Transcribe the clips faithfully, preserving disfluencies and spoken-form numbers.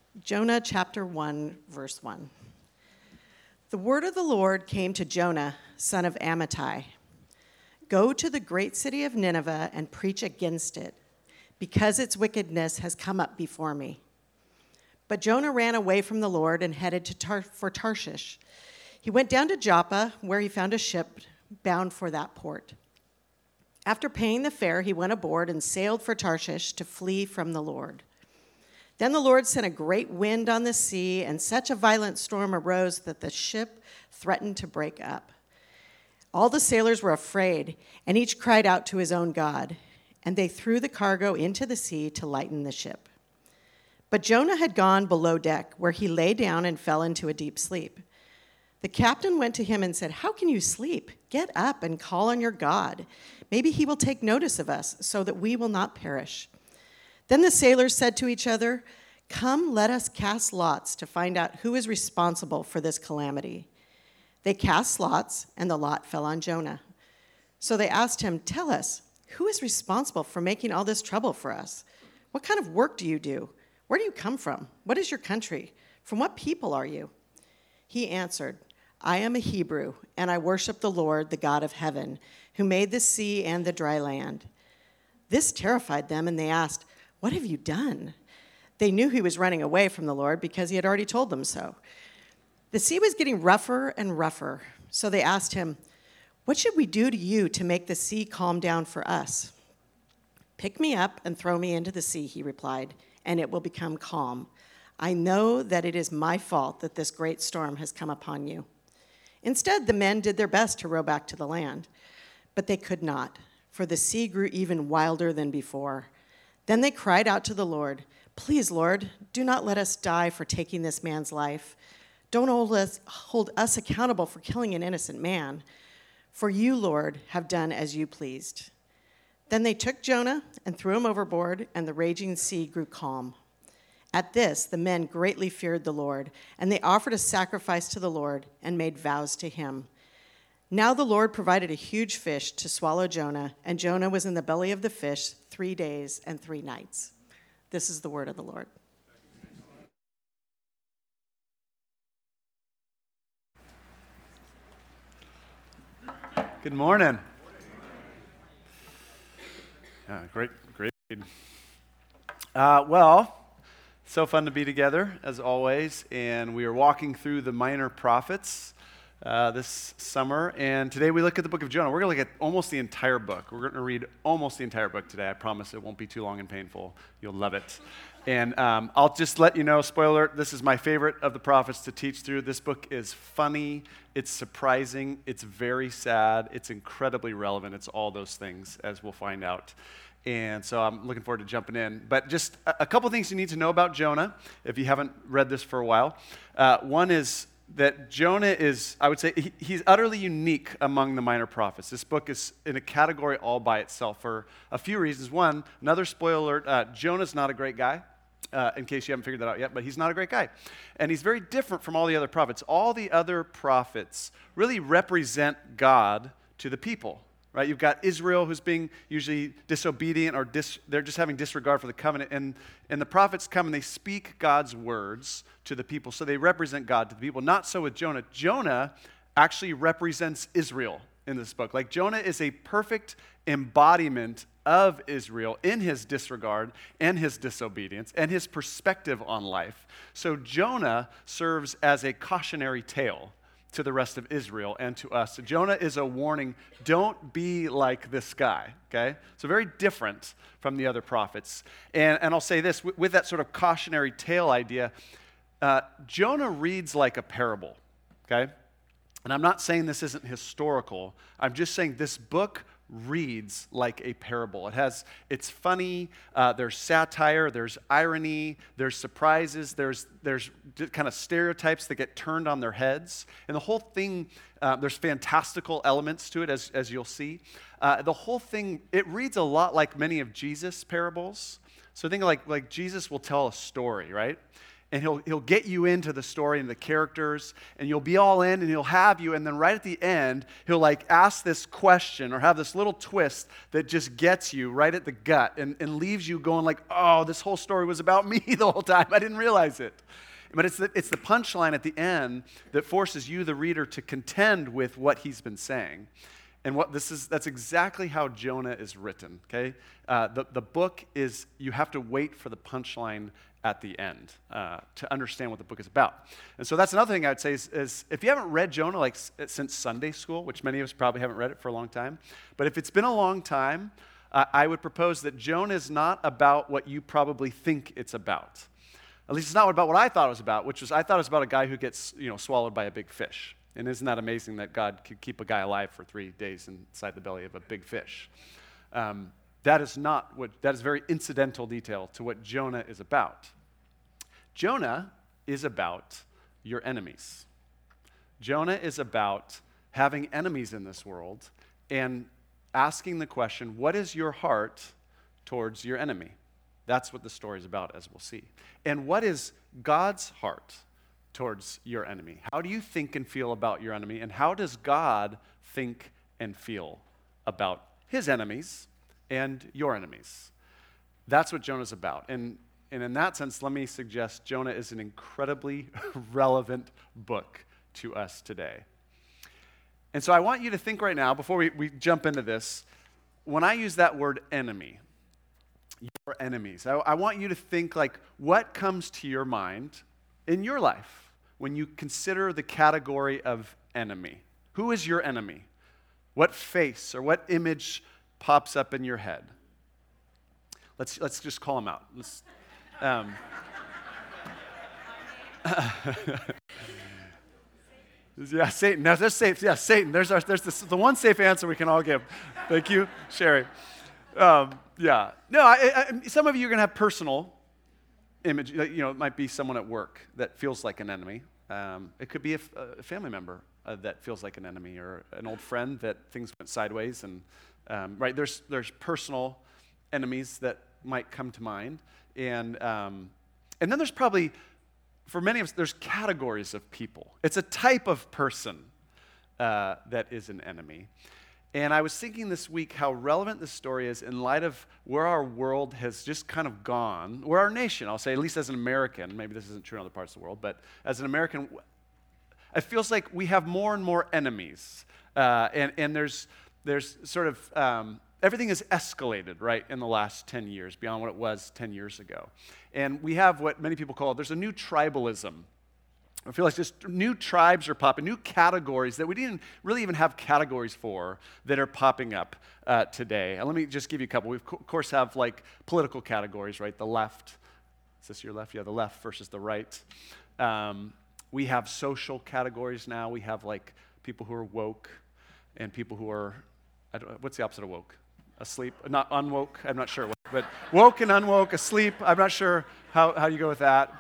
Jonah chapter one, verse one. The word of the Lord came to Jonah, son of Amittai. Go to the great city of Nineveh and preach against it, because its wickedness has come up before me. But Jonah ran away from the Lord and headed to Tar- for Tarshish. He went down to Joppa, where he found a ship bound for that port. After paying the fare, he went aboard and sailed for Tarshish to flee from the Lord. Then the Lord sent a great wind on the sea, and such a violent storm arose that the ship threatened to break up. All the sailors were afraid, and each cried out to his own God, and they threw the cargo into the sea to lighten the ship. But Jonah had gone below deck, where he lay down and fell into a deep sleep. The captain went to him and said, "How can you sleep? Get up and call on your God. Maybe he will take notice of us, so that we will not perish." Then the sailors said to each other, "Come, let us cast lots to find out who is responsible for this calamity." They cast lots, and the lot fell on Jonah. So they asked him, "Tell us, who is responsible for making all this trouble for us? What kind of work do you do? Where do you come from? What is your country? From what people are you?" He answered, "I am a Hebrew, and I worship the Lord, the God of heaven, who made the sea and the dry land." This terrified them, and they asked, "What have you done?" They knew he was running away from the Lord because he had already told them so. The sea was getting rougher and rougher, so they asked him, "What should we do to you to make the sea calm down for us?" "Pick me up and throw me into the sea," he replied, "and it will become calm. I know that it is my fault that this great storm has come upon you." Instead, the men did their best to row back to the land, but they could not, for the sea grew even wilder than before. Then they cried out to the Lord, "Please, Lord, do not let us die for taking this man's life. Don't hold us, hold us accountable for killing an innocent man. For you, Lord, have done as you pleased." Then they took Jonah and threw him overboard, and the raging sea grew calm. At this, the men greatly feared the Lord, and they offered a sacrifice to the Lord and made vows to him. Now the Lord provided a huge fish to swallow Jonah, and Jonah was in the belly of the fish three days and three nights. This is the word of the Lord. Good morning. Yeah, great, great. Uh, well, so fun to be together as always, and we are walking through the minor prophets uh, this summer, and today we look at the book of Jonah. We're going to look at almost the entire book. We're going to read almost the entire book today. I promise it won't be too long and painful. You'll love it. And um, I'll just let you know, spoiler alert, this is my favorite of the prophets to teach through. This book is funny, it's surprising, it's very sad, it's incredibly relevant. It's all those things, as we'll find out. And so I'm looking forward to jumping in. But just a, a couple things you need to know about Jonah, if you haven't read this for a while. Uh, one is that Jonah is, I would say, he, he's utterly unique among the minor prophets. This book is in a category all by itself for a few reasons. One, another spoiler alert, uh, Jonah's not a great guy, uh, in case you haven't figured that out yet, but he's not a great guy. And he's very different from all the other prophets. All the other prophets really represent God to the people. Right, you've got Israel who's being usually disobedient or dis, they're just having disregard for the covenant. And, and the prophets come and they speak God's words to the people. So they represent God to the people. Not so with Jonah. Jonah actually represents Israel in this book. Like Jonah is a perfect embodiment of Israel in his disregard and his disobedience and his perspective on life. So Jonah serves as a cautionary tale to the rest of Israel and to us. So Jonah is a warning, don't be like this guy, okay? So very different from the other prophets. And, and I'll say this, with, with that sort of cautionary tale idea, uh, Jonah reads like a parable, okay? And I'm not saying this isn't historical. I'm just saying this book reads like a parable. It has, it's funny, uh, there's satire, there's irony, there's surprises, there's there's kind of stereotypes that get turned on their heads. And the whole thing, uh, there's fantastical elements to it, as, as you'll see. Uh, the whole thing, it reads a lot like many of Jesus' parables. So think like, like Jesus will tell a story, right? And he'll, he'll get you into the story and the characters, and you'll be all in, and he'll have you, and then right at the end, he'll like ask this question or have this little twist that just gets you right at the gut and, and leaves you going like, oh, this whole story was about me the whole time. I didn't realize it. But it's the, it's the punchline at the end that forces you, the reader, to contend with what he's been saying. And what this is, that's exactly how Jonah is written, okay? Uh, the, the book is, you have to wait for the punchline at the end uh, to understand what the book is about. And so that's another thing I would say is, is if you haven't read Jonah like s- since Sunday school, which many of us probably haven't read it for a long time, but if it's been a long time, uh, I would propose that Jonah is not about what you probably think it's about. At least it's not about what I thought it was about, which was I thought it was about a guy who gets, you know, swallowed by a big fish. And isn't that amazing that God could keep a guy alive for three days inside the belly of a big fish? Um, that is not what, that is very incidental detail to what Jonah is about. Jonah is about your enemies. Jonah is about having enemies in this world and asking the question, what is your heart towards your enemy? That's what the story is about, as we'll see. And what is God's heart towards your enemy? How do you think and feel about your enemy? And how does God think and feel about his enemies and your enemies? That's what Jonah's about. And, and in that sense, let me suggest Jonah is an incredibly relevant book to us today. And so I want you to think right now, before we, we jump into this, when I use that word enemy, your enemies, I, I want you to think like, what comes to your mind in your life when you consider the category of enemy? Who is your enemy? What face or what image pops up in your head? Let's let's just call them out. Let's, um, yeah, Satan. Now, there's safe. Yeah, Satan. There's our, there's this, the one safe answer we can all give. Thank you, Sherry. Um, yeah. No, I, I, some of you are going to have personal image. You know, it might be someone at work that feels like an enemy. Um, it could be a, a family member uh, that feels like an enemy, or an old friend that things went sideways. And um, right there's there's personal enemies that might come to mind, and um, and then there's probably, for many of us, there's categories of people. It's a type of person uh, that is an enemy. And I was thinking this week how relevant this story is in light of where our world has just kind of gone, where our nation, I'll say, at least as an American, maybe this isn't true in other parts of the world, but as an American, it feels like we have more and more enemies. Uh, and, and there's, there's sort of, um, everything has escalated, right, in the last ten years, beyond what it was ten years ago. And we have what many people call, there's a new tribalism. I feel like just new tribes are popping, new categories that we didn't really even have categories for that are popping up uh, today. And let me just give you a couple. We, of course, have like political categories, right? The left. Is this your left? Yeah, the left versus the right. Um, we have social categories now. We have like people who are woke and people who are, I don't, what's the opposite of woke? Asleep? Not unwoke? I'm not sure. But woke and unwoke, asleep. I'm not sure how, how you go with that.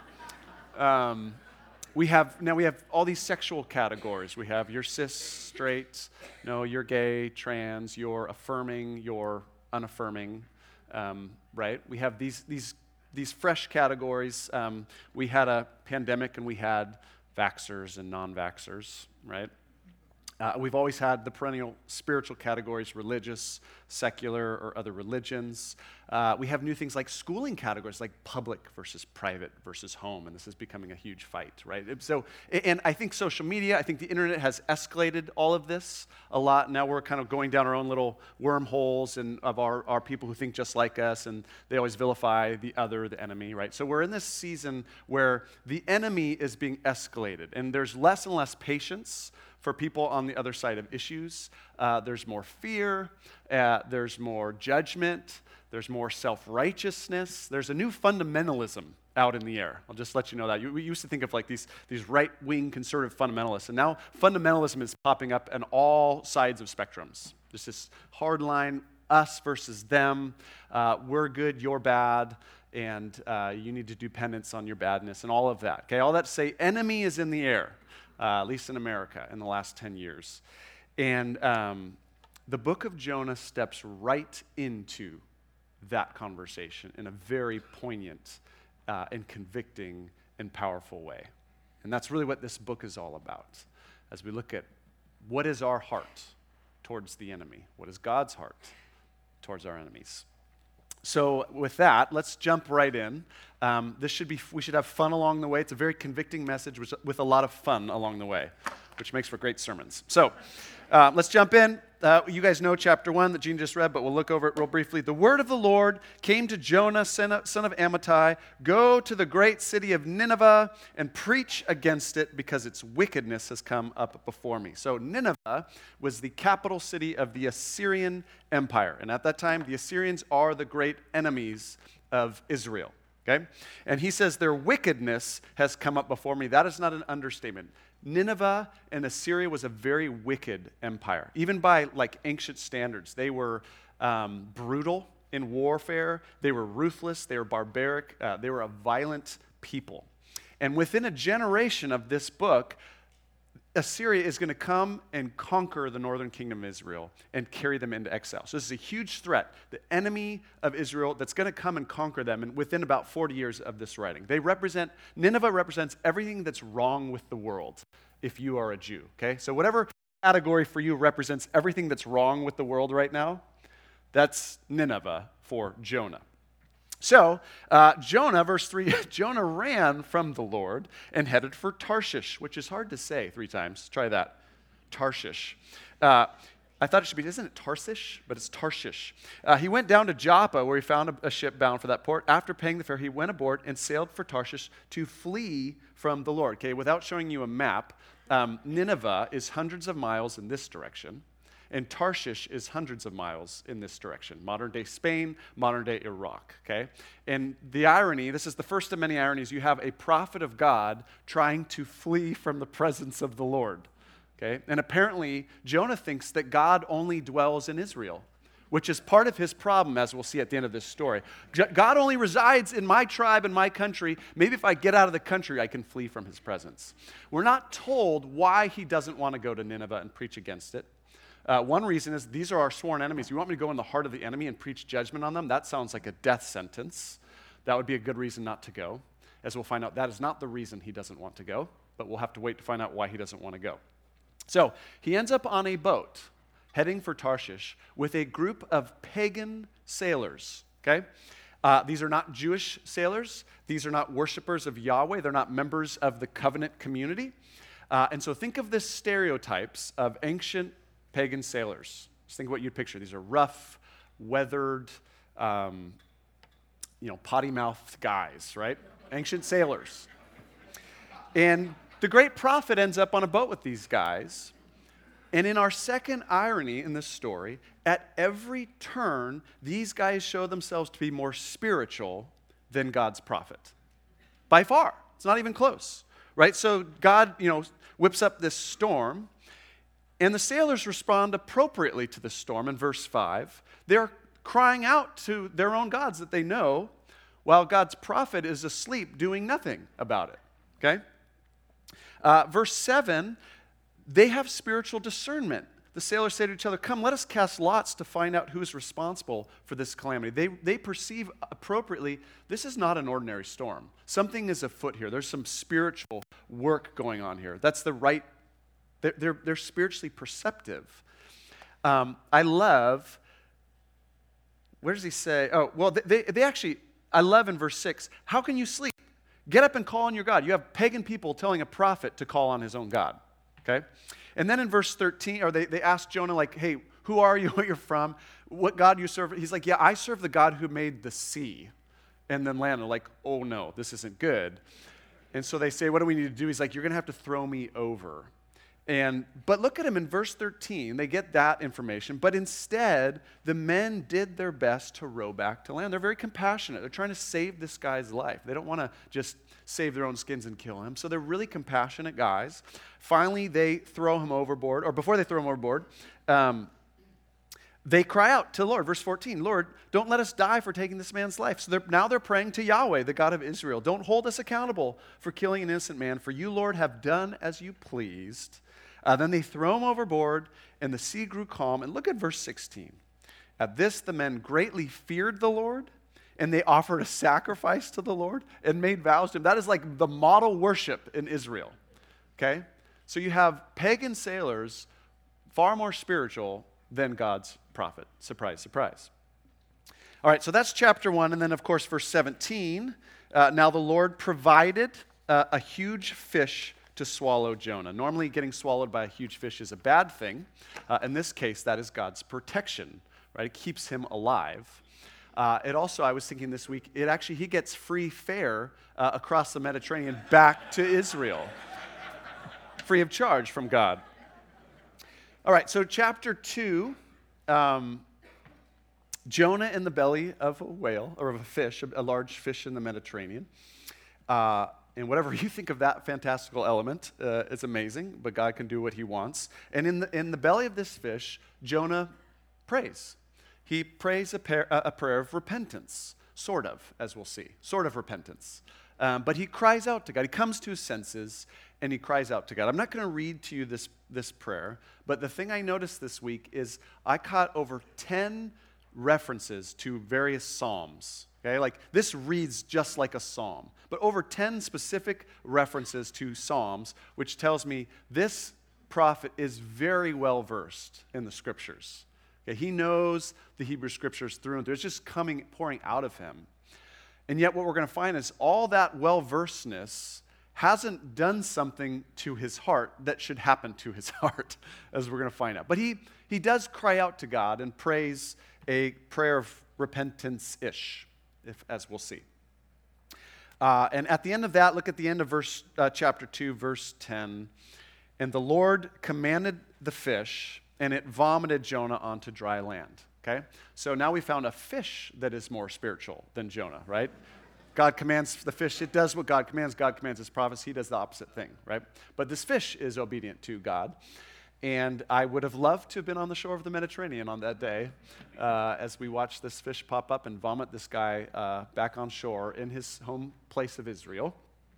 Um, We have, now we have all these sexual categories. We have you're cis, straight, no, you're gay, trans, you're affirming, you're unaffirming, um, right? We have these these these fresh categories. Um, we had a pandemic and we had vaxxers and non-vaxxers, right? Uh, we've always had the perennial spiritual categories, religious, secular, or other religions. Uh, we have new things like schooling categories, like public versus private versus home, and this is becoming a huge fight, right? So, and I think social media, I think the internet has escalated all of this a lot. Now we're kind of going down our own little wormholes and of our, our people who think just like us, and they always vilify the other, the enemy, right? So we're in this season where the enemy is being escalated, and there's less and less patience for people on the other side of issues. Uh, there's more fear, uh, there's more judgment, there's more self-righteousness, there's a new fundamentalism out in the air. I'll just let you know that. You, we used to think of like these, these right-wing conservative fundamentalists, and now fundamentalism is popping up on all sides of spectrums. There's this hard line, us versus them, uh, we're good, you're bad, and uh, you need to do penance on your badness, and all of that. Okay, all that to say, enemy is in the air. Uh, at least in America, in the last ten years. And um, the book of Jonah steps right into that conversation in a very poignant uh, and convicting and powerful way. And that's really what this book is all about. As we look at what is our heart towards the enemy, what is God's heart towards our enemies. So with that, let's jump right in. Um, this should be, we should have fun along the way. It's a very convicting message with, with a lot of fun along the way, which makes for great sermons. So uh, let's jump in. Uh, you guys know chapter one that Gene just read, but we'll look over it real briefly. The word of the Lord came to Jonah, son of, son of Amittai. Go to the great city of Nineveh and preach against it, because its wickedness has come up before me. So Nineveh was the capital city of the Assyrian Empire. And at that time, the Assyrians are the great enemies of Israel. Okay? And he says their wickedness has come up before me. That is not an understatement. Nineveh and Assyria was a very wicked empire. Even by like ancient standards, they were um, brutal in warfare. They were ruthless. They were barbaric. Uh, they were a violent people. And within a generation of this book, Assyria is going to come and conquer the northern kingdom of Israel and carry them into exile. So this is a huge threat, the enemy of Israel that's going to come and conquer them and within about forty years of this writing. They represent, Nineveh represents everything that's wrong with the world if you are a Jew, okay? So whatever category for you represents everything that's wrong with the world right now, that's Nineveh for Jonah. So, uh, Jonah, verse three, Jonah ran from the Lord and headed for Tarshish, which is hard to say three times. Try that. Tarshish. Uh, I thought it should be, isn't it Tarshish? But it's Tarshish. Uh, he went down to Joppa, where he found a, a ship bound for that port. After paying the fare, he went aboard and sailed for Tarshish to flee from the Lord. Okay, without showing you a map, um, Nineveh is hundreds of miles in this direction, and Tarshish is hundreds of miles in this direction. Modern-day Spain, modern-day Iraq, okay? And the irony, this is the first of many ironies, you have a prophet of God trying to flee from the presence of the Lord, okay? And apparently, Jonah thinks that God only dwells in Israel, which is part of his problem, as we'll see at the end of this story. God only resides in my tribe and my country. Maybe if I get out of the country, I can flee from his presence. We're not told why he doesn't want to go to Nineveh and preach against it. Uh, one reason is these are our sworn enemies. You want me to go in the heart of the enemy and preach judgment on them? That sounds like a death sentence. That would be a good reason not to go. As we'll find out, that is not the reason he doesn't want to go, but we'll have to wait to find out why he doesn't want to go. So he ends up on a boat heading for Tarshish with a group of pagan sailors, okay? Uh, these are not Jewish sailors. These are not worshipers of Yahweh. They're not members of the covenant community. Uh, and so think of the stereotypes of ancient pagan sailors. Just think of what you'd picture. These are rough, weathered, um, you know, potty-mouthed guys, right? Ancient sailors. And the great prophet ends up on a boat with these guys. And in our second irony in this story, at every turn, these guys show themselves to be more spiritual than God's prophet. By far. It's not even close, right? So God, you know, whips up this storm. And the sailors respond appropriately to the storm in verse five. They're crying out to their own gods that they know, while God's prophet is asleep doing nothing about it, okay? Uh, verse seven, they have spiritual discernment. The sailors say to each other, come, let us cast lots to find out who's responsible for this calamity. They, they perceive appropriately, this is not an ordinary storm. Something is afoot here. There's some spiritual work going on here. That's the right They're, they're, they're spiritually perceptive. Um, I love, where does he say? Oh, well, they, they actually, I love in verse six, how can you sleep? Get up and call on your God. You have pagan people telling a prophet to call on his own God, okay? And then in verse thirteen, or they, they ask Jonah, like, hey, who are you, where you're from, what God you serve? He's like, yeah, I serve the God who made the sea and then land. They're like, oh no, this isn't good. And so they say, what do we need to do? He's like, you're going to have to throw me over. And, but look at him in verse thirteen. They get that information. But instead, the men did their best to row back to land. They're very compassionate. They're trying to save this guy's life. They don't want to just save their own skins and kill him. So they're really compassionate guys. Finally, they throw him overboard. Or before they throw him overboard, um, they cry out to the Lord. Verse fourteen, Lord, don't let us die for taking this man's life. So they're, now they're praying to Yahweh, the God of Israel. Don't hold us accountable for killing an innocent man. For you, Lord, have done as you pleased. Uh, then they throw him overboard, and the sea grew calm. And look at verse sixteen. At this, the men greatly feared the Lord and they offered a sacrifice to the Lord and made vows to him. That is like the model worship in Israel, okay? So you have pagan sailors far more spiritual than God's prophet. Surprise, surprise. All right, so that's chapter one, and then, of course, verse seventeen. Uh, now the Lord provided uh, a huge fish to swallow Jonah. Normally, getting swallowed by a huge fish is a bad thing. Uh, in this case, that is God's protection, right? It keeps him alive. Uh, it also, I was thinking this week, it actually, he gets free fare uh, across the Mediterranean back to Israel, free of charge from God. All right, so chapter two, um, Jonah in the belly of a whale, or of a fish, a, a large fish in the Mediterranean. Uh, and whatever you think of that fantastical element, uh, it's amazing, but God can do what he wants. And in the, in the belly of this fish, Jonah prays. He prays a, par- a prayer of repentance, sort of, as we'll see, sort of repentance. Um, but he cries out to God. He comes to his senses, and he cries out to God. I'm not going to read to you this, this prayer, but the thing I noticed this week is I caught over ten references to various psalms. Okay, like this reads just like a psalm, but over ten specific references to psalms, which tells me this prophet is very well versed in the scriptures. Okay, he knows the Hebrew scriptures through and through. It's just coming, pouring out of him. And yet what we're going to find is all that well-versedness hasn't done something to his heart that should happen to his heart, as we're going to find out. But he, he does cry out to God and prays a prayer of repentance-ish, if, as we'll see. Uh, and at the end of that, look at the end of verse uh, chapter two, verse ten. And the Lord commanded the fish, and it vomited Jonah onto dry land. Okay? So now we found a fish that is more spiritual than Jonah, right? God commands the fish. It does what God commands. God commands his prophets. He does the opposite thing, right? But this fish is obedient to God. And I would have loved to have been on the shore of the Mediterranean on that day uh, as we watched this fish pop up and vomit this guy uh, back on shore in his home place of Israel.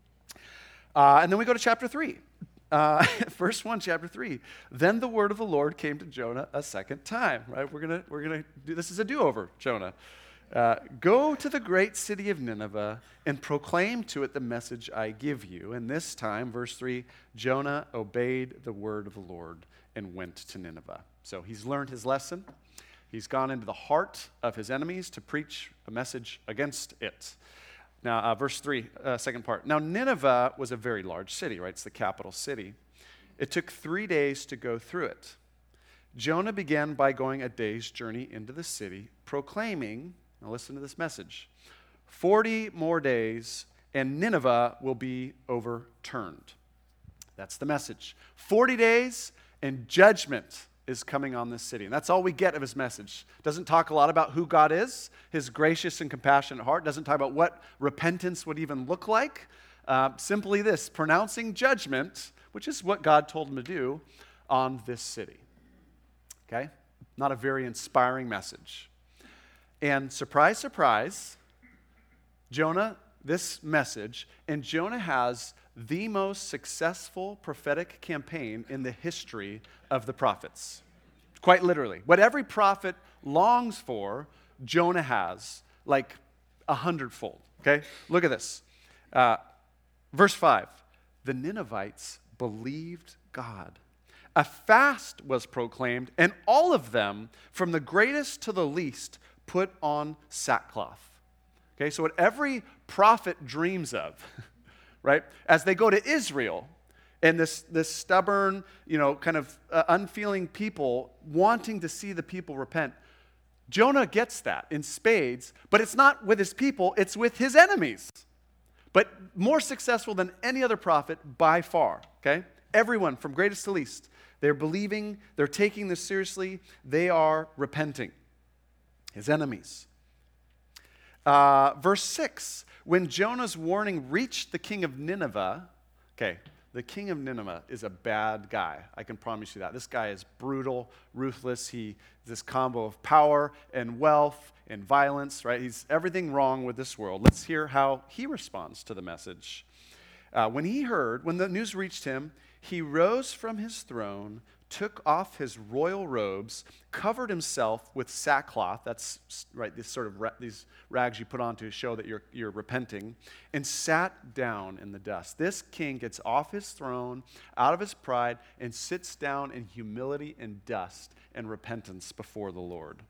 Uh, and then we go to chapter three. Uh, verse one, chapter three. Then the word of the Lord came to Jonah a second time, right? We're gonna we're gonna do this is a do-over, Jonah. Uh, Go to the great city of Nineveh and proclaim to it the message I give you. And this time, verse three, Jonah obeyed the word of the Lord and went to Nineveh. So he's learned his lesson. He's gone into the heart of his enemies to preach a message against it. Now, uh, verse three, uh, second part. Now, Nineveh was a very large city, right? It's the capital city. It took three days to go through it. Jonah began by going a day's journey into the city, proclaiming, now listen to this message, forty more days and Nineveh will be overturned. That's the message. forty days and judgment is coming on this city. And that's all we get of his message. Doesn't talk a lot about who God is, his gracious and compassionate heart. Doesn't talk about what repentance would even look like. Uh, simply this, pronouncing judgment, which is what God told him to do on this city. Okay? Not a very inspiring message. And surprise, surprise, Jonah, this message, and Jonah has the most successful prophetic campaign in the history of the prophets. Quite literally. What every prophet longs for, Jonah has, like a hundredfold. Okay? Look at this. Uh, verse five. The Ninevites believed God. A fast was proclaimed, and all of them, from the greatest to the least, put on sackcloth. Okay, so what every prophet dreams of, right? As they go to Israel, and this, this stubborn, you know, kind of uh, unfeeling people wanting to see the people repent, Jonah gets that in spades, but it's not with his people, it's with his enemies. But more successful than any other prophet by far, okay? Everyone, from greatest to least, they're believing, they're taking this seriously, they are repenting. His enemies. Uh, verse six, when Jonah's warning reached the king of Nineveh, okay, the king of Nineveh is a bad guy. I can promise you that. This guy is brutal, ruthless. He this combo of power and wealth and violence, right? He's everything wrong with this world. Let's hear how he responds to the message. Uh, when he heard, when the news reached him, he rose from his throne, took off his royal robes, covered himself with sackcloth, that's right, these sort of ra- these rags you put on to show that you're, you're repenting, and sat down in the dust. This king gets off his throne, out of his pride, and sits down in humility and dust and repentance before the Lord.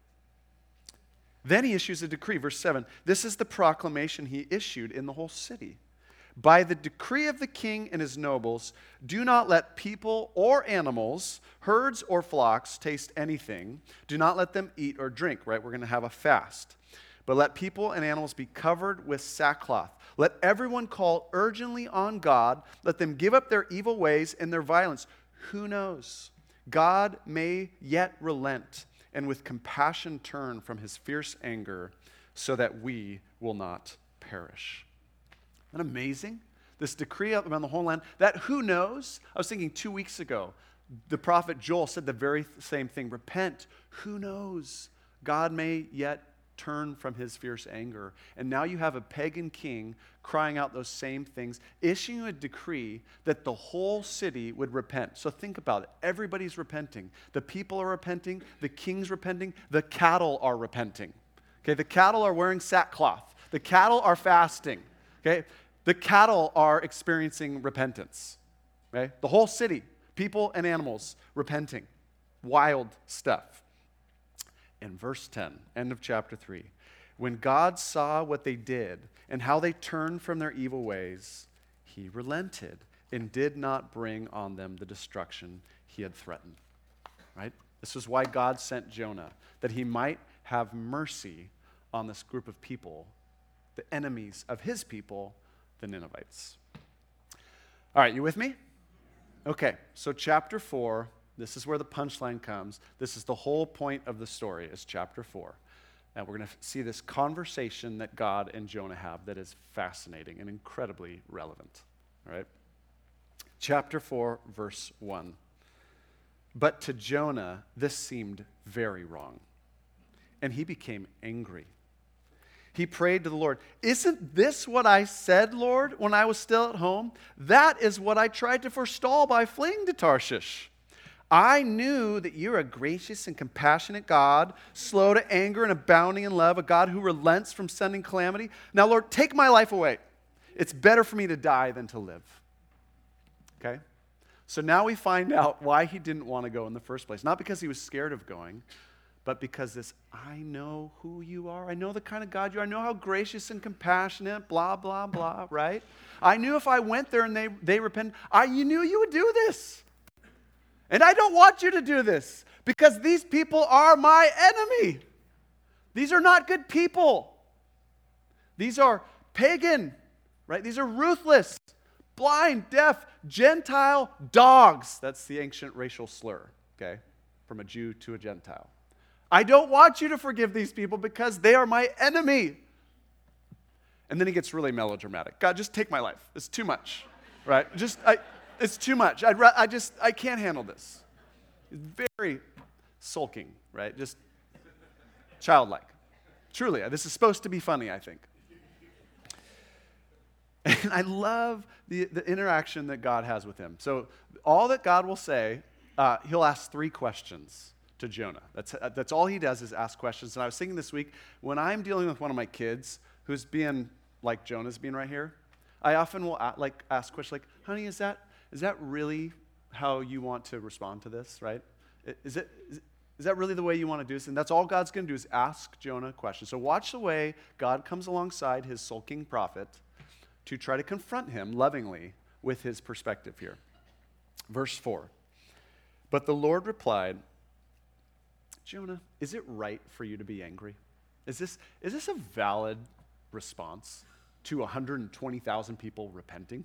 Then he issues a decree, verse seven. This is the proclamation he issued in the whole city. By the decree of the king and his nobles, do not let people or animals, herds or flocks, taste anything. Do not let them eat or drink, right? We're going to have a fast. But let people and animals be covered with sackcloth. Let everyone call urgently on God. Let them give up their evil ways and their violence. Who knows? God may yet relent and with compassion turn from his fierce anger so that we will not perish. Isn't that amazing? This decree around the whole land, that who knows? I was thinking two weeks ago, the prophet Joel said the very same thing. Repent. Who knows? God may yet turn from his fierce anger. And now you have a pagan king crying out those same things, issuing a decree that the whole city would repent. So think about it. Everybody's repenting. The people are repenting. The king's repenting. The cattle are repenting. Okay, the cattle are wearing sackcloth. The cattle are fasting. Okay, the cattle are experiencing repentance. Okay, the whole city, people and animals repenting. Wild stuff. In verse ten, end of chapter three, when God saw what they did and how they turned from their evil ways, he relented and did not bring on them the destruction he had threatened. Right? This is why God sent Jonah, that he might have mercy on this group of people, the enemies of his people, the Ninevites. All right, you with me? Okay, so chapter four, this is where the punchline comes. This is the whole point of the story, is chapter four. And we're going to see this conversation that God and Jonah have that is fascinating and incredibly relevant. All right? Chapter four, verse one. But to Jonah, this seemed very wrong, and he became angry. He prayed to the Lord, "Isn't this what I said, Lord, when I was still at home? That is what I tried to forestall by fleeing to Tarshish. I knew that you're a gracious and compassionate God, slow to anger and abounding in love, a God who relents from sending calamity. Now, Lord, take my life away. It's better for me to die than to live." Okay? So now we find out why he didn't want to go in the first place. Not because he was scared of going, but because this, I know who you are. I know the kind of God you are. I know how gracious and compassionate, blah, blah, blah, right? I knew if I went there and they, they repented, I, you knew you would do this. And I don't want you to do this because these people are my enemy. These are not good people. These are pagan, right? These are ruthless, blind, deaf, Gentile dogs. That's the ancient racial slur, okay? From a Jew to a Gentile. I don't want you to forgive these people because they are my enemy. And then he gets really melodramatic. God, just take my life. It's too much, right? Just, I, it's too much. I'd, I just, I can't handle this. Very sulking, right? Just childlike. Truly, this is supposed to be funny, I think. And I love the, the interaction that God has with him. So all that God will say, uh, he'll ask three questions to Jonah. That's, uh, that's all he does is ask questions. And I was thinking this week, when I'm dealing with one of my kids who's being like Jonah's being right here, I often will a- like ask questions like, honey, is that is that really how you want to respond to this, right? Is it is, is that really the way you want to do this? And that's all God's going to do is ask Jonah questions. So watch the way God comes alongside his sulking prophet to try to confront him lovingly with his perspective here. Verse four. But the Lord replied, Jonah, is it right for you to be angry? Is this, is this a valid response to one hundred twenty thousand people repenting?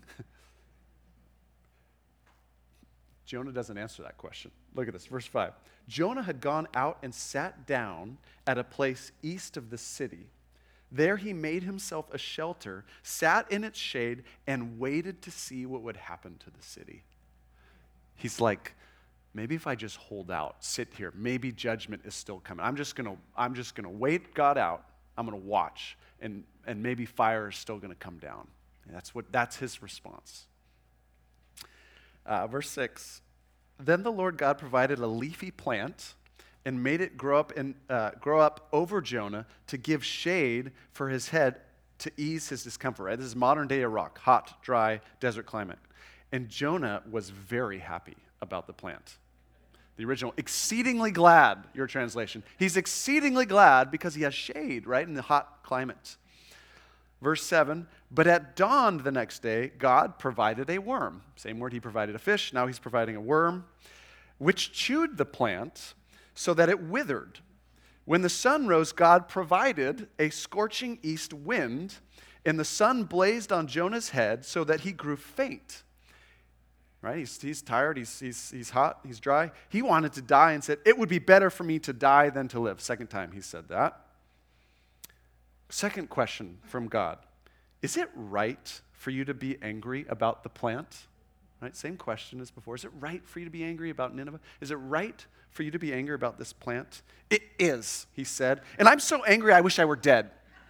Jonah doesn't answer that question. Look at this, verse five. Jonah had gone out and sat down at a place east of the city. There he made himself a shelter, sat in its shade, and waited to see what would happen to the city. He's like, maybe if I just hold out, sit here, maybe judgment is still coming. I'm just gonna, I'm just gonna wait God out. I'm gonna watch, and and maybe fire is still gonna come down. And that's what that's his response. Uh, verse six. Then the Lord God provided a leafy plant and made it grow up and uh, grow up over Jonah to give shade for his head to ease his discomfort. Right? This is modern day Iraq, hot, dry, desert climate. And Jonah was very happy about the plant. The original, exceedingly glad, your translation. He's exceedingly glad because he has shade, right, in the hot climate. Verse seven, but at dawn the next day, God provided a worm. Same word, he provided a fish. Now he's providing a worm, which chewed the plant so that it withered. When the sun rose, God provided a scorching east wind, and the sun blazed on Jonah's head so that he grew faint. Right? He's, he's tired, he's, he's, he's hot, he's dry. He wanted to die and said, it would be better for me to die than to live. Second time he said that. Second question from God. Is it right for you to be angry about the plant? Right? Same question as before. Is it right for you to be angry about Nineveh? Is it right for you to be angry about this plant? It is, he said. And I'm so angry I wish I were dead.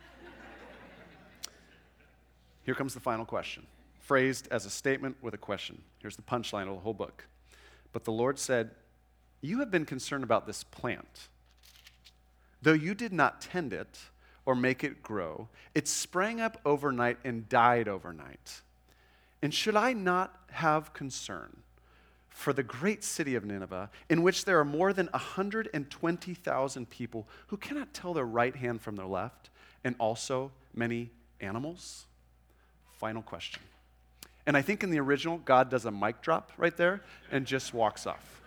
Here comes the final question, phrased as a statement with a question. Here's the punchline of the whole book. But the Lord said, you have been concerned about this plant. Though you did not tend it or make it grow, it sprang up overnight and died overnight. And should I not have concern for the great city of Nineveh, in which there are more than one hundred twenty thousand people who cannot tell their right hand from their left, and also many animals? Final question. And I think in the original, God does a mic drop right there and just walks off.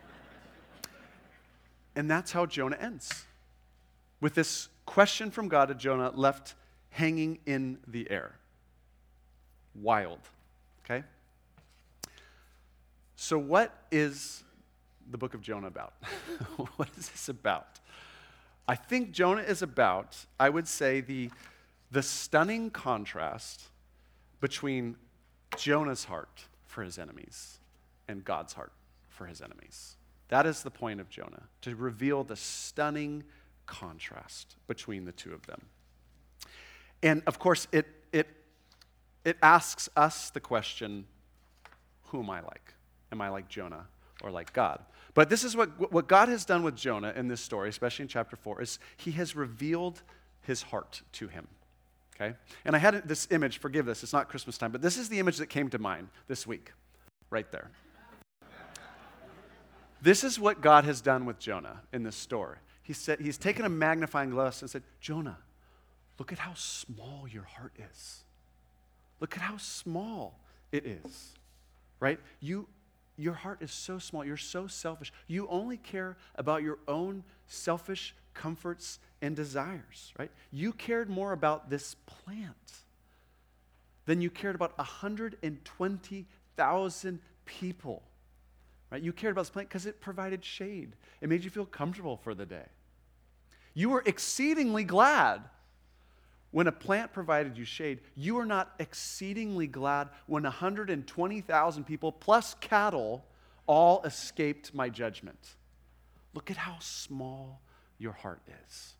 And that's how Jonah ends, with this question from God to Jonah left hanging in the air. Wild, okay? So what is the book of Jonah about? What is this about? I think Jonah is about, I would say, the, the stunning contrast between Jonah's heart for his enemies and God's heart for his enemies. That is the point of Jonah, to reveal the stunning contrast between the two of them. And of course, it it it asks us the question, who am I like? Am I like Jonah or like God? But this is what, what God has done with Jonah in this story, especially in chapter four, is he has revealed his heart to him. Okay? And I had this image, forgive this, it's not Christmas time, but this is the image that came to mind this week, right there. This is what God has done with Jonah in this story. He said, he's taken a magnifying glass and said, Jonah, look at how small your heart is. Look at how small it is, right? You, your heart is so small. You're so selfish. You only care about your own selfish comforts and desires, right? You cared more about this plant than you cared about one hundred twenty thousand people, right? You cared about this plant because it provided shade. It made you feel comfortable for the day. You were exceedingly glad when a plant provided you shade. You are not exceedingly glad when one hundred twenty thousand people plus cattle all escaped my judgment. Look at how small your heart is.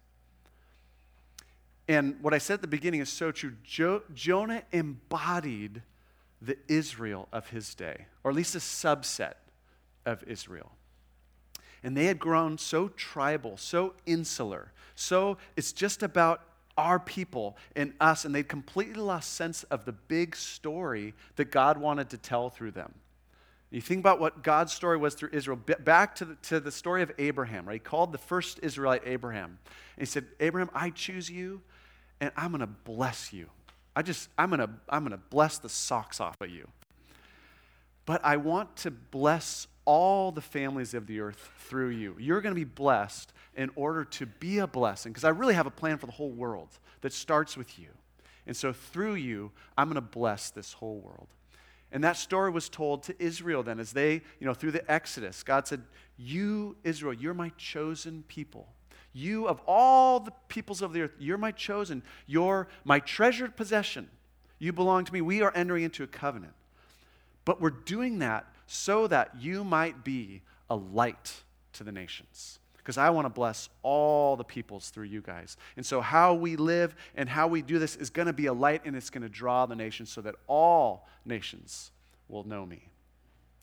And what I said at the beginning is so true. Jo- Jonah embodied the Israel of his day, or at least a subset of Israel. And they had grown so tribal, so insular, so it's just about our people and us, and they'd completely lost sense of the big story that God wanted to tell through them. You think about what God's story was through Israel, back to the, to the story of Abraham, right? He called the first Israelite Abraham. And he said, Abraham, I choose you, and I'm going to bless you. I just, I'm going to, I'm going to bless the socks off of you. But I want to bless all the families of the earth through you. You're going to be blessed in order to be a blessing, because I really have a plan for the whole world that starts with you. And so through you, I'm going to bless this whole world. And that story was told to Israel then as they, you know, through the Exodus. God said, you, Israel, you're my chosen people. You, of all the peoples of the earth, you're my chosen. You're my treasured possession. You belong to me. We are entering into a covenant. But we're doing that so that you might be a light to the nations. Because I want to bless all the peoples through you guys. And so how we live and how we do this is going to be a light, and it's going to draw the nations so that all nations will know me.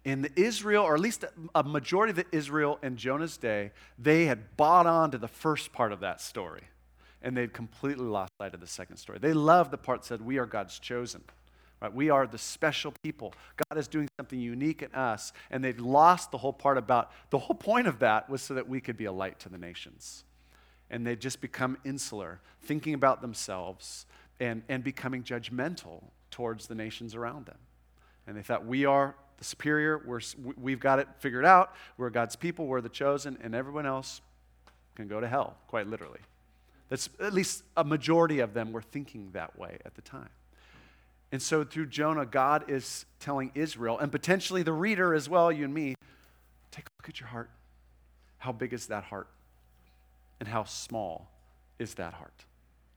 In the Israel, or at least a majority of the Israel in Jonah's day, they had bought on to the first part of that story. And they'd completely lost sight of the second story. They loved the part that said, we are God's chosen. Right? We are the special people. God is doing something unique in us. And they'd lost the whole part about, the whole point of that was so that we could be a light to the nations. And they'd just become insular, thinking about themselves and, and becoming judgmental towards the nations around them. And they thought, we are the superior, we're, we've got it figured out, we're God's people, we're the chosen, and everyone else can go to hell, quite literally. That's at least a majority of them were thinking that way at the time. And so through Jonah, God is telling Israel, and potentially the reader as well, you and me, take a look at your heart. How big is that heart? And how small is that heart?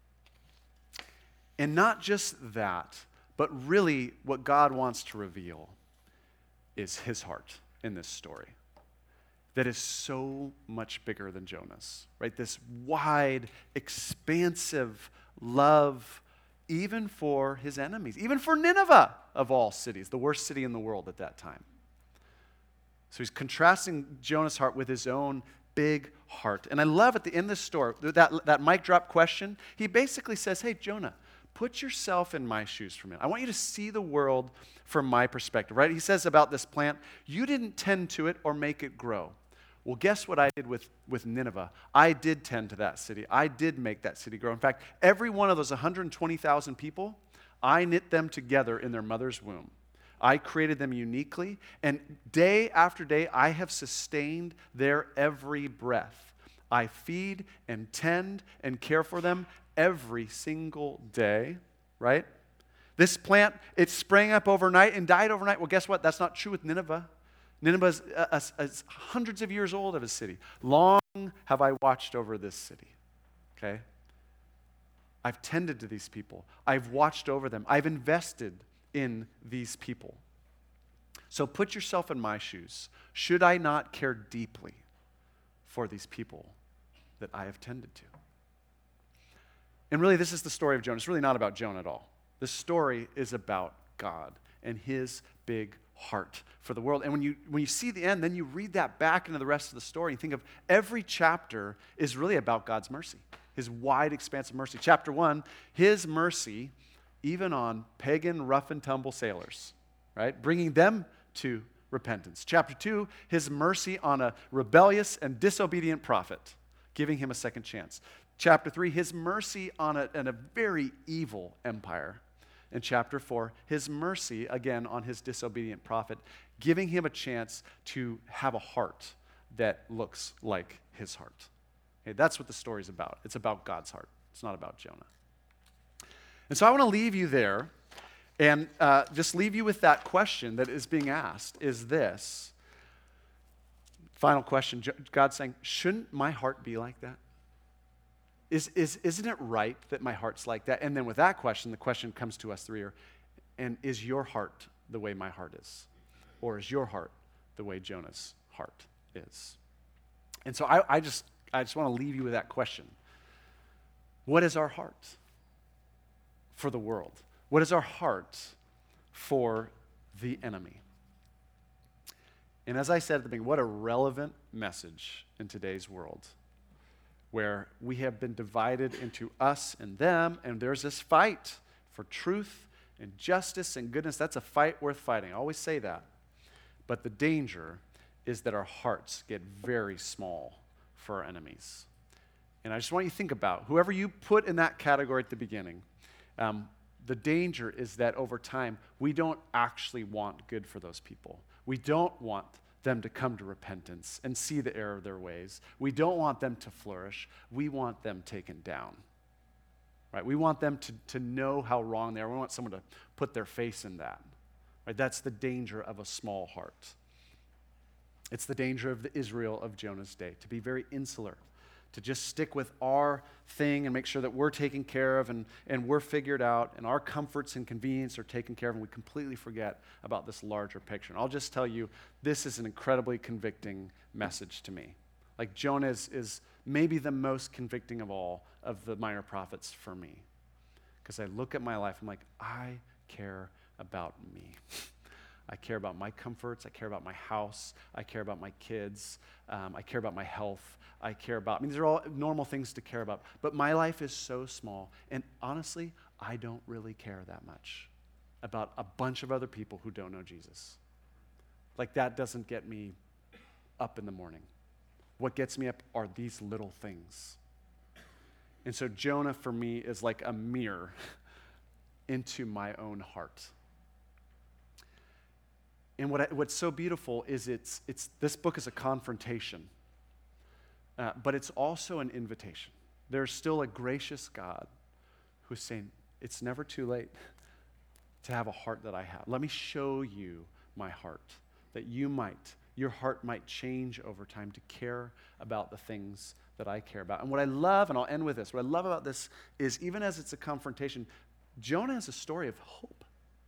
And not just that, but really what God wants to reveal is his heart in this story that is so much bigger than Jonah's, right? This wide, expansive love, even for his enemies, even for Nineveh of all cities, the worst city in the world at that time. So he's contrasting Jonah's heart with his own big heart. And I love at the end of the story, that, that mic drop question, he basically says, hey, Jonah, put yourself in my shoes for a minute. I want you to see the world from my perspective, right? He says about this plant, you didn't tend to it or make it grow. Well, guess what I did with, with Nineveh? I did tend to that city. I did make that city grow. In fact, every one of those one hundred twenty thousand people, I knit them together in their mother's womb. I created them uniquely, and day after day, I have sustained their every breath. I feed and tend and care for them every single day, right? This plant, it sprang up overnight and died overnight. Well, guess what? That's not true with Nineveh. Nineveh is, uh, is hundreds of years old of a city. Long have I watched over this city, okay? I've tended to these people. I've watched over them. I've invested in these people. So put yourself in my shoes. Should I not care deeply for these people that I have tended to? And really, this is the story of Jonah. It's really not about Jonah at all. The story is about God and his big heart for the world. And when you when you see the end, then you read that back into the rest of the story. You think of every chapter is really about God's mercy, his wide expanse of mercy. Chapter one, his mercy even on pagan rough and tumble sailors, right? Bringing them to repentance. Chapter two, his mercy on a rebellious and disobedient prophet, giving him a second chance. Chapter three, his mercy on a, on a very evil empire. In chapter four, his mercy, again, on his disobedient prophet, giving him a chance to have a heart that looks like his heart. Okay, that's what the story's about. It's about God's heart. It's not about Jonah. And so I want to leave you there and uh, just leave you with that question that is being asked, is this. Final question, God's saying, shouldn't my heart be like that? Is, is, isn't it right that my heart's like that? And then with that question, the question comes to us three here, and is your heart the way my heart is? Or is your heart the way Jonah's heart is? And so I, I just I just want to leave you with that question. What is our heart for the world? What is our heart for the enemy? And as I said at the beginning, what a relevant message in today's world, where we have been divided into us and them, and there's this fight for truth and justice and goodness. That's a fight worth fighting. I always say that. But the danger is that our hearts get very small for our enemies. And I just want you to think about, whoever you put in that category at the beginning, um, the danger is that over time, we don't actually want good for those people. We don't want them to come to repentance and see the error of their ways. We don't want them to flourish. We want them taken down. Right? We want them to, to know how wrong they are. We want someone to put their face in that. Right? That's the danger of a small heart. It's the danger of the Israel of Jonah's day, to be very insular, to just stick with our thing and make sure that we're taken care of and, and we're figured out and our comforts and convenience are taken care of, and we completely forget about this larger picture. And I'll just tell you, this is an incredibly convicting message to me. Like Jonah is, is maybe the most convicting of all of the minor prophets for me. Because I look at my life, I'm like, I care about me. I care about my comforts. I care about my house. I care about my kids. Um, I care about my health. I care about, I mean, these are all normal things to care about. But my life is so small. And honestly, I don't really care that much about a bunch of other people who don't know Jesus. Like, that doesn't get me up in the morning. What gets me up are these little things. And so Jonah, for me, is like a mirror into my own heart. And what I, what's so beautiful is it's, it's this book is a confrontation, uh, but it's also an invitation. There's still a gracious God who's saying, it's never too late to have a heart that I have. Let me show you my heart, that you might, your heart might change over time to care about the things that I care about. And what I love, and I'll end with this, what I love about this is even as it's a confrontation, Jonah is a story of hope.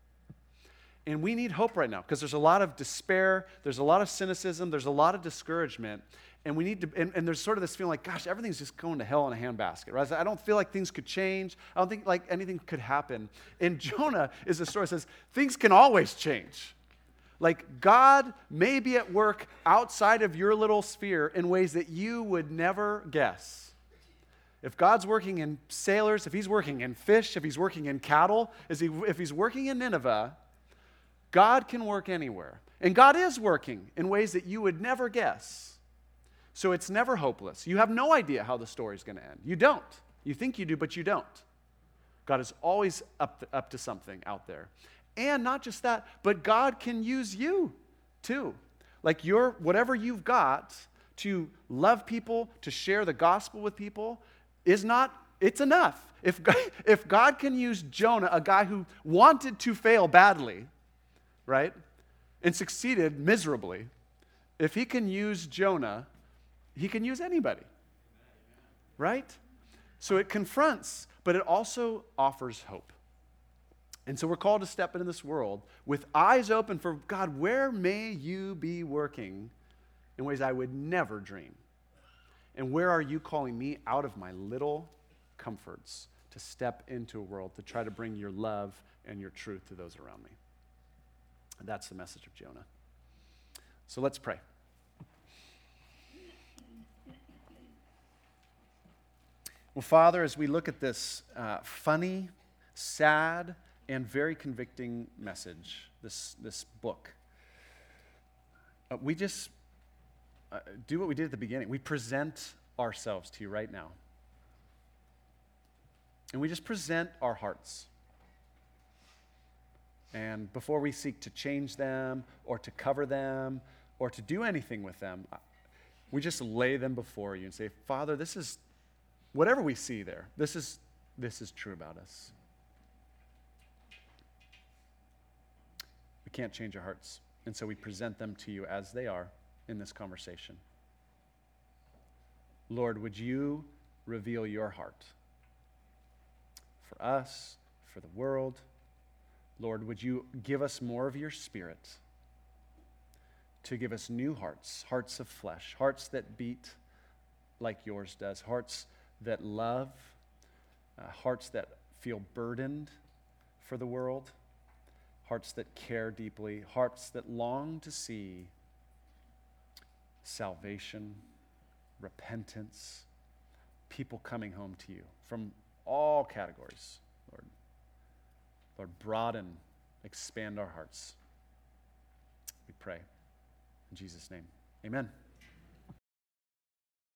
And we need hope right now because there's a lot of despair, there's a lot of cynicism, there's a lot of discouragement, and we need to, and, and there's sort of this feeling like, gosh, everything's just going to hell in a handbasket, right? I don't feel like things could change. I don't think like anything could happen. And Jonah is a story that says things can always change. Like, God may be at work outside of your little sphere in ways that you would never guess. If God's working in sailors, if he's working in fish, if he's working in cattle, is he, if he's working in Nineveh, God can work anywhere. And God is working in ways that you would never guess. So it's never hopeless. You have no idea how the story's going to end. You don't. You think you do, but you don't. God is always up to, up to something out there. And not just that, but God can use you too. Like your whatever you've got to love people, to share the gospel with people, is not, it's enough. If God, if God can use Jonah, a guy who wanted to fail badly, right, and succeeded miserably, if he can use Jonah, he can use anybody, right? So it confronts, but it also offers hope. And so we're called to step into this world with eyes open for, God, where may you be working in ways I would never dream? And where are you calling me out of my little comforts to step into a world to try to bring your love and your truth to those around me? And that's the message of Jonah. So let's pray. Well, Father, as we look at this uh, funny, sad, and very convicting message, this, this book, uh, we just uh, do what we did at the beginning. We present ourselves to you right now. And we just present our hearts. And before we seek to change them or to cover them or to do anything with them, we just lay them before you and say, Father, this is, whatever we see there, this is, this is true about us. We can't change our hearts, and so we present them to you as they are in this conversation. Lord, would you reveal your heart for us, for the world? Lord, would you give us more of your Spirit to give us new hearts, hearts of flesh, hearts that beat like yours does, hearts that love, uh, hearts that feel burdened for the world, hearts that care deeply, hearts that long to see salvation, repentance, people coming home to you from all categories, Lord. Lord, broaden, expand our hearts. We pray. In Jesus' name, amen.